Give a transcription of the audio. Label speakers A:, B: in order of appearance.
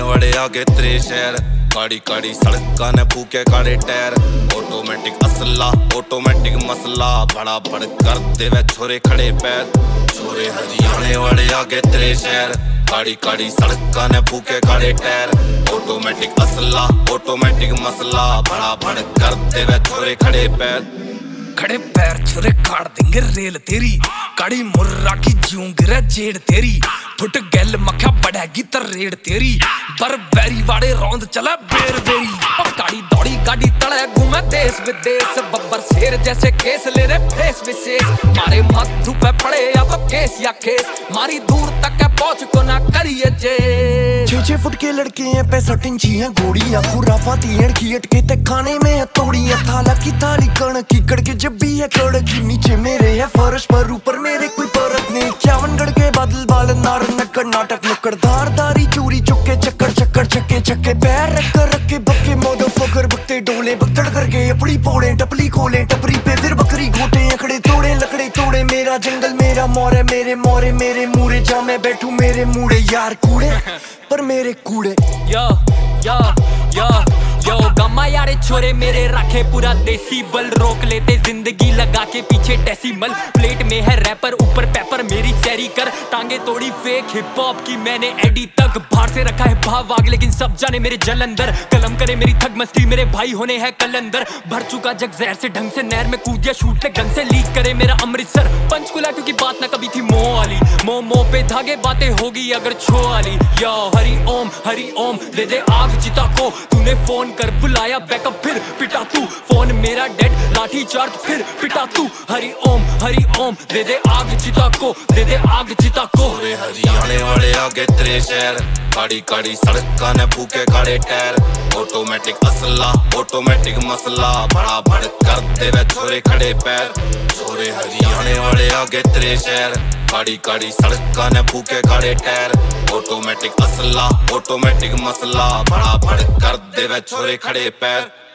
A: बड़े आगे तेरे शहर। काड़ी काड़ी सड़का ने फूके काड़े टायर। ऑटोमेटिक असला ऑटोमेटिक मसला, बड़ा बड़ कर देवे छोरे खड़े पैर। छोरे हरियाणे वाले आगे तेरे शहर। काड़ी काड़ी सड़का ने फूके काड़े टायर। ऑटोमेटिक असला ऑटोमेटिक मसला, बड़ा बड़ कर देवे छोरे खड़े पैर।
B: खड़े पैर छुरे काट देंगे रेल तेरी, काड़ी मुर्रा की जूं गिरे जेड़ तेरी। फुट गैल मक्खा बढ़ेगी तरेड़ तेरी, बरबेरी वाड़े रौंद चला बेर बेरी। काड़ी दौड़ी गाड़ी तले घूमे देश विदेश, बब्बर शेर जैसे केस ले रे फेस विशेष। मारे मत्थू पे पड़े या तो केस या केस, मारी दूर तक है पहुंच को ना करिए जे।
C: 6-6 फुट के लड़के हैं, 65 इंची हैं गोड़ियां, खुराफाती अड़की अटके ते खाने में है तोड़ियां। थाला की थाली कण की कड़के जब भी है कड़की, नीचे मेरे है फर्श पर ऊपर मेरे कोई परत नहीं। 51 गढ़ के बादल बाल नार नक्कड़ नाटक नुक्कड़ धार धारी चूरी चुक्के चक्कर चक्कर चक्के चक्के पैर रख के बक्के मोदो फकर बकते डोले बकतड़ करके अपनी पोड़े टपली खोले टपरी पे फिर बकरी घोटे अखड़े तोड़े लकड़े तोड़े। मेरा जंगल मेरा मोरे मेरे मोरे मेरे मूरे, जा मैं बैठू मेरे मूड़े यार कूड़े पर मेरे कूड़े।
D: यो यो यो यो गम्मा यारे छोरे मेरे रखे पूरा देसी बल, रोक लेते जिंदगी लगा के पीछे डेसिमल। प्लेट में है रैपर ऊपर पेपर मेरी सैरी कर, टांगे तोड़ी फेक हिप हॉप की मैंने एडी तक। बाहर से रखा है भाव आग लेकिन सब जाने मेरे जल अंदर, कलम करे मेरी थग मस्ती मेरे भाई होने हैं कलंदर। भर चुका जग जहर से ढंग से नहर में कूद दिया शूट ले गन से, लीक करे मेरा अमृतसर पंचकुला क्योंकि बात ना कभी थी मोह वाली। मोह पे धागे बातें होगी अगर छो वाली। यो हरि ओम दे दे आग चिता को, तूने फोन कर बुलाया बैकअप फिर पिटा तू। फोन मेरा डेड लाठी चार्ज फिर पिटा तू। हरि ओम दे दे आग चिता को, दे दे आग चिता को।
A: छोरे हरियाणे वाले आगे तेरे शहर। काड़ी काड़ी सड़का ने फूके काड़े टायर। ऑटोमेटिक असला ऑटोमेटिक मसला, बड़ा बड़ कर देवे छोरे खड़े पैर। छोरे हरियाणे वाले आगे तेरे शहर। काड़ी काड़ी सड़का ने फूके काड़े टायर। ऑटोमेटिक असला ऑटोमेटिक मसला, बड़ा बड़ कर देवे छोरे खड़े पैर।